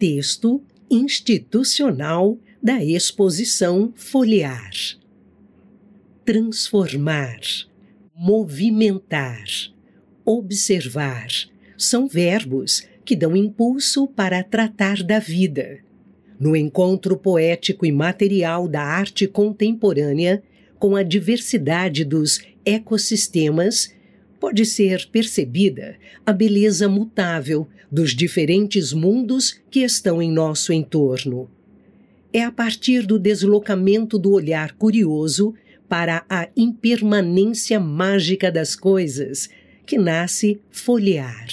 Texto institucional da exposição foliar. Transformar, movimentar, observar são verbos que dão impulso para tratar da vida. No encontro poético e material da arte contemporânea com a diversidade dos ecossistemas, pode ser percebida a beleza mutável dos diferentes mundos que estão em nosso entorno. É a partir do deslocamento do olhar curioso para a impermanência mágica das coisas que nasce Foliar.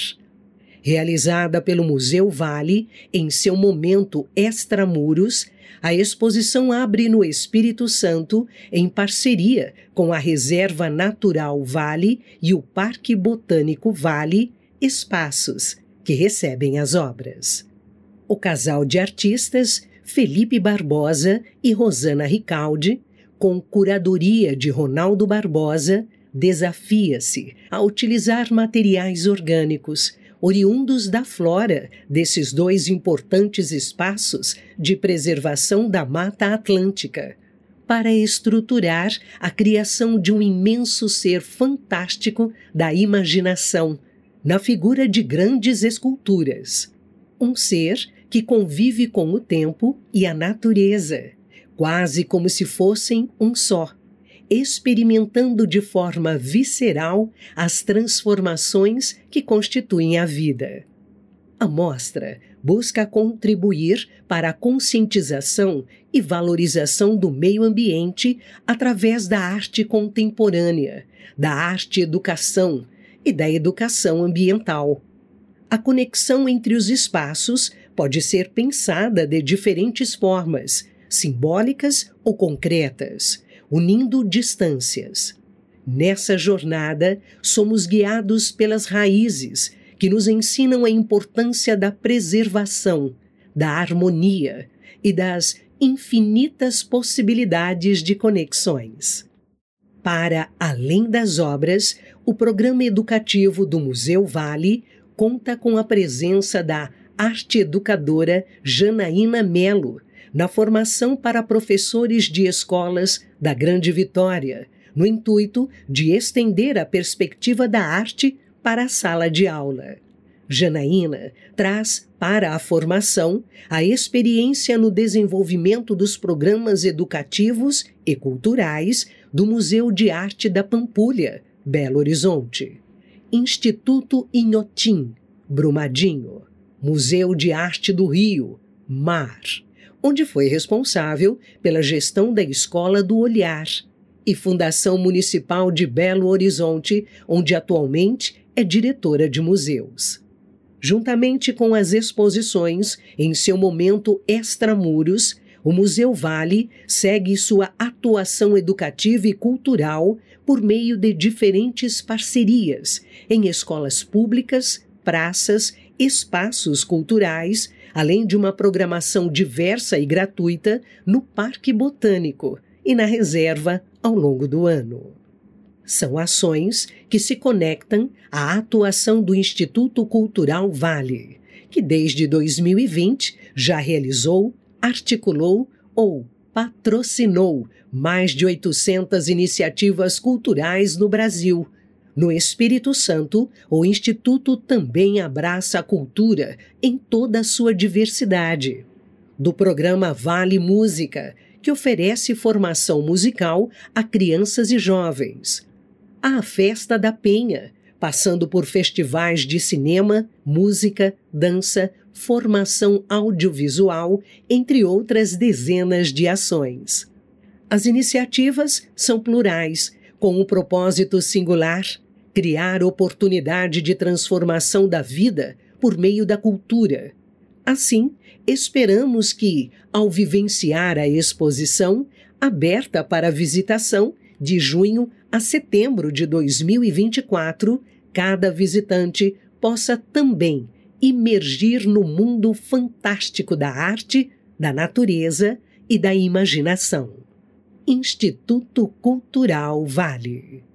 Realizada pelo Museu Vale em seu momento extramuros, a exposição abre no Espírito Santo em parceria com a Reserva Natural Vale e o Parque Botânico Vale, espaços que recebem as obras. O casal de artistas Felipe Barbosa e Rosana Ricaldi, com curadoria de Ronaldo Barbosa, desafia-se a utilizar materiais orgânicos oriundos da flora desses dois importantes espaços de preservação da Mata Atlântica, para estruturar a criação de um imenso ser fantástico da imaginação, na figura de grandes esculturas. Um ser que convive com o tempo e a natureza, quase como se fossem um só, experimentando de forma visceral as transformações que constituem a vida. A mostra busca contribuir para a conscientização e valorização do meio ambiente através da arte contemporânea, da arte-educação e da educação ambiental. A conexão entre os espaços pode ser pensada de diferentes formas, simbólicas ou concretas, unindo distâncias. Nessa jornada, somos guiados pelas raízes que nos ensinam a importância da preservação, da harmonia e das infinitas possibilidades de conexões. Para além das obras, o programa educativo do Museu Vale conta com a presença da arte-educadora Janaína Melo, na formação para professores de escolas da Grande Vitória, no intuito de estender a perspectiva da arte para a sala de aula. Janaína traz para a formação a experiência no desenvolvimento dos programas educativos e culturais do Museu de Arte da Pampulha, Belo Horizonte, Instituto Inhotim, Brumadinho, Museu de Arte do Rio, Mar, onde foi responsável pela gestão da Escola do Olhar, e Fundação Municipal de Belo Horizonte, onde atualmente é diretora de museus. Juntamente com as exposições, em seu momento extramuros, o Museu Vale segue sua atuação educativa e cultural por meio de diferentes parcerias em escolas públicas, praças, espaços culturais, além de uma programação diversa e gratuita no Parque Botânico e na Reserva ao longo do ano. São ações que se conectam à atuação do Instituto Cultural Vale, que desde 2020 já realizou, articulou ou patrocinou mais de 800 iniciativas culturais no Brasil. No Espírito Santo, o Instituto também abraça a cultura em toda a sua diversidade. Do programa Vale Música, que oferece formação musical a crianças e jovens, à Festa da Penha, passando por festivais de cinema, música, dança, formação audiovisual, entre outras dezenas de ações. As iniciativas são plurais, com um propósito singular: criar oportunidade de transformação da vida por meio da cultura. Assim, esperamos que, ao vivenciar a exposição, aberta para visitação, de junho a setembro de 2024, cada visitante possa também imergir no mundo fantástico da arte, da natureza e da imaginação. Instituto Cultural Vale.